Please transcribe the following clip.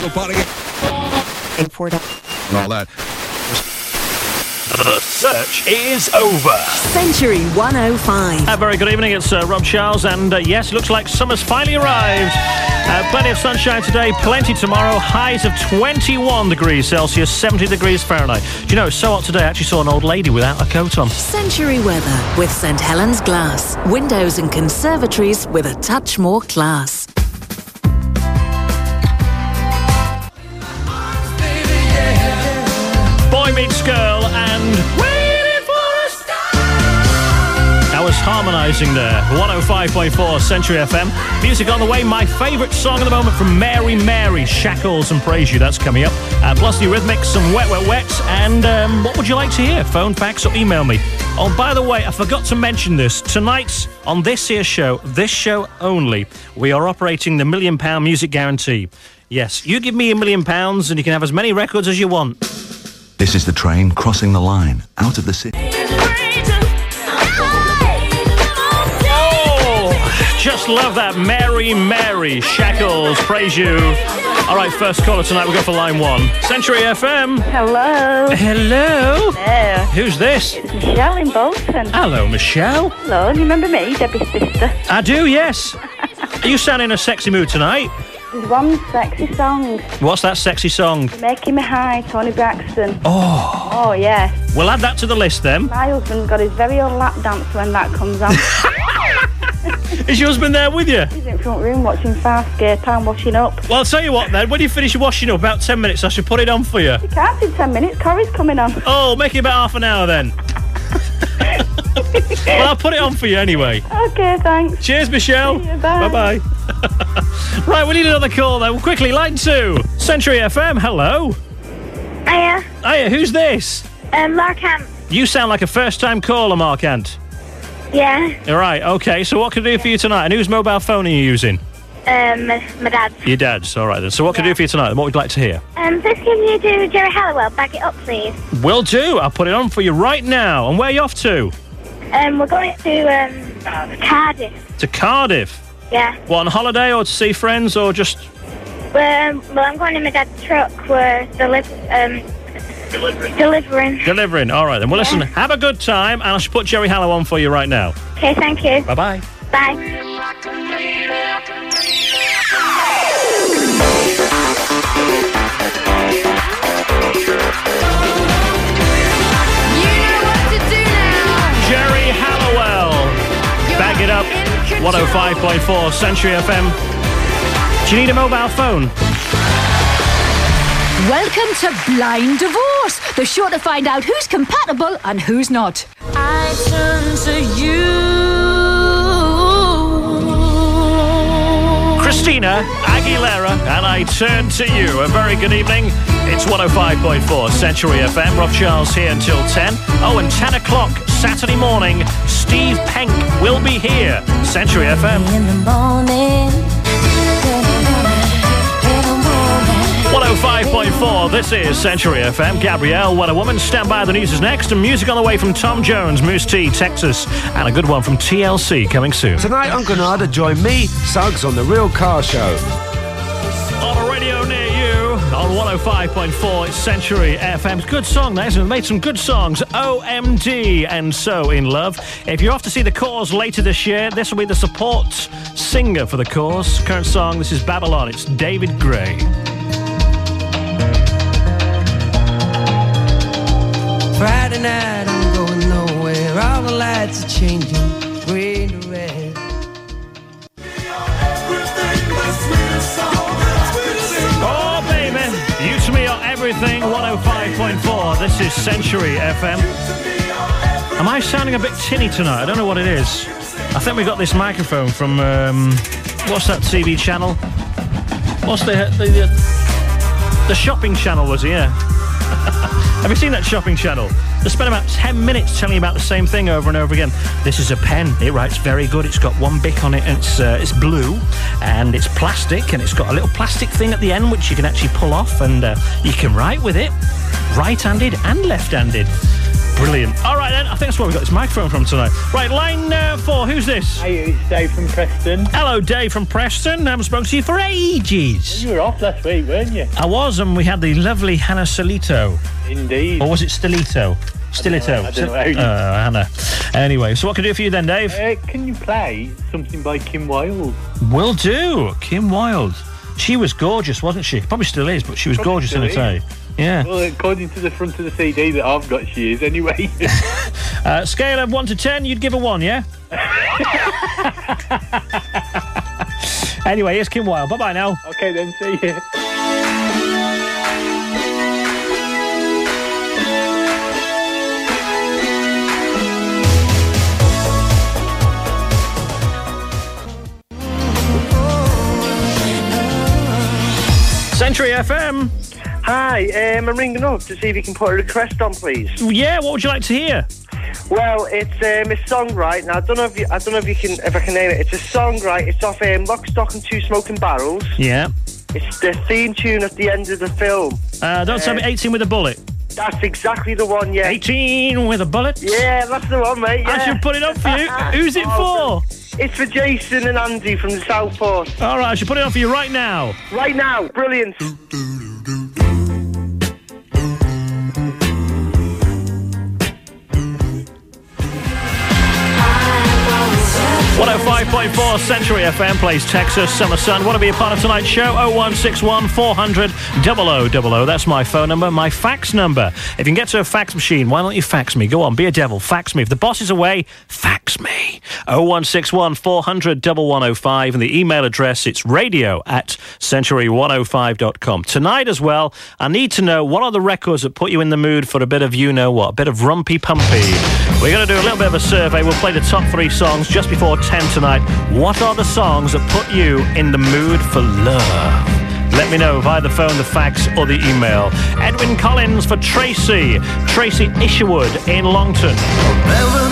Go party. Import. And all that. The search is over. Century 105. A very good evening, it's Rob Charles, and yes, looks like summer's finally arrived. Plenty of sunshine today, plenty tomorrow, highs of 21 degrees Celsius, 70 degrees Fahrenheit. Do you know, it's so hot today, I actually saw an old lady without a coat on. Century weather with St Helens Glass. Windows and conservatories with a touch more class. Boy Meets Girl and Waiting for a Star. I was harmonising there. 105.4 Century FM. Music on the way. My favourite song at the moment from Mary Mary, Shackles and Praise You. That's coming up. Plus the Eurythmics, some Wet Wet Wets. And what would you like to hear? Phone, fax or email me. Oh, by the way, I forgot to mention this. Tonight on this show only, we are operating the £1 million music guarantee. Yes, you give me £1 million and you can have as many records as you want. This is the train crossing the line out of the city. Oh, just love that. Mary Mary, Shackles, Praise You. All right, first caller tonight, we'll go for line 1. Century FM. Hello. Hello. Hello. Who's this? It's Michelle in Bolton. Hello, Michelle. Hello, you remember me, Debbie's sister? I do, yes. Are you sounding in a sexy mood tonight? There's one sexy song. What's that sexy song? Making Me High, Tony Braxton. Oh. Oh, yeah. We'll add that to the list then. My husband's got his very own lap dance when that comes on. Is your husband there with you? He's in front room watching Farscape. I'm washing up. Well, I'll tell you what then, when you finish washing up, about 10 minutes, I should put it on for you. You can't in 10 minutes, Corrie's coming on. Oh, make it about half an hour then. Well, I'll put it on for you anyway. Okay, thanks. Cheers, Michelle. See you, bye. Bye-bye. Right, we need another call then. Quickly, line 2. Century FM, hello. Hiya. Hiya, who's this? Mark Ant. You sound like a first-time caller, Mark Ant. Yeah. All right, okay, so what can I do for you tonight? And whose mobile phone are you using? My dad's. Your dad's, all right then. So what can I do for you tonight? What would you like to hear? Please can you do Jerry Halliwell, Bag It Up, please? Will do. I'll put it on for you right now. And where are you off to? We're going to Cardiff. To Cardiff? Yeah. What, on holiday or to see friends or just... Well, I'm going in my dad's truck. We're delivering. Delivering, all right then. Well, listen, have a good time, and I should put Jerry Halliwell on for you right now. Okay, thank you. Bye-bye. Bye. Jerry Halliwell. Bag It Up. 105.4 Century FM. Do you need a mobile phone? Welcome to Blind Divorce, the show to find out who's compatible and who's not. I turn to you. Christina Aguilera, and I turn to you. A very good evening. It's 105.4 Century FM. Rob Charles here until 10. Oh, and 10 o'clock Saturday morning, Steve Penk will be here. Century FM. In the morning. 105.4, this is Century FM. Gabrielle, What a Woman. Stand by, the news is next. And music on the way from Tom Jones, Moose T, Texas. And a good one from TLC coming soon. Tonight on Granada, join me, Suggs, on The Real Car Show. On a radio near you, on 105.4, it's Century FM. It's a good song, that, isn't it? Made some good songs. OMD and So In Love. If you're off to see The Cause later this year, this will be the support singer for The Cause. Current song, this is Babylon. It's David Gray. Friday night, I'm going nowhere. All the lights are changing, green to red. Oh, baby, you to me are everything. 105.4. This is Century FM. Am I sounding a bit tinny tonight? I don't know what it is. I think we got this microphone from, what's that TV channel? What's the shopping channel, was it? Yeah. Have you seen that shopping channel? They spend about 10 minutes telling you about the same thing over and over again. This is a pen. It writes very good. It's got one bic on it, and it's blue, and it's plastic, and it's got a little plastic thing at the end which you can actually pull off, and you can write with it, right-handed and left-handed. Brilliant. All right, then. I think that's where we got this microphone from tonight. Right, line 4. Who's this? Hey, it's Dave from Preston. Hello, Dave from Preston. I haven't spoken to you for ages. You were off last week, weren't you? I was, and we had the lovely Hannah Solito. Indeed. Or was it Stilito? Stilito. I don't know. Hannah. Anyway, so what can I do for you then, Dave? Can you play something by Kim Wilde? Will do. Kim Wilde. She was gorgeous, wasn't she? Probably still is, but she was gorgeous in her day. Yeah. Well, according to the front of the CD that I've got, she is anyway. Scale of 1 to 10, you'd give her 1, yeah? Anyway, here's Kim Wilde. Bye-bye now. Okay, then. See you. Century FM. Hi, I'm ringing up to see if you can put a request on, please. Yeah, what would you like to hear? Well, it's a song, right? Now I don't know if I can name it. It's a song, right? It's off Lock, Stock and Two Smoking Barrels. Yeah. It's the theme tune at the end of the film. Don't tell me 18 with a bullet. That's exactly the one, yeah. 18 with a bullet? Yeah, that's the one, mate. Yeah. I should put it up for you. Who's it for? It's for Jason and Andy from the Southport. All right, I should put it on for you right now. Right now, brilliant. 105.4 Century FM plays Texas Summer Sun. Want to be a part of tonight's show? 0161 400 0000. That's my phone number, my fax number. If you can get to a fax machine, why don't you fax me? Go on, be a devil, fax me. If the boss is away, fax me. 0161 400 1105, and the email address, it's radio@century105.com. Tonight as well, I need to know what are the records that put you in the mood for a bit of you-know-what, a bit of rumpy-pumpy. We're going to do a little bit of a survey. We'll play the top 3 songs just before 10 tonight. What are the songs that put you in the mood for love? Let me know via the phone, the fax, or the email. Edwyn Collins for Tracy. Tracy Isherwood in Longton.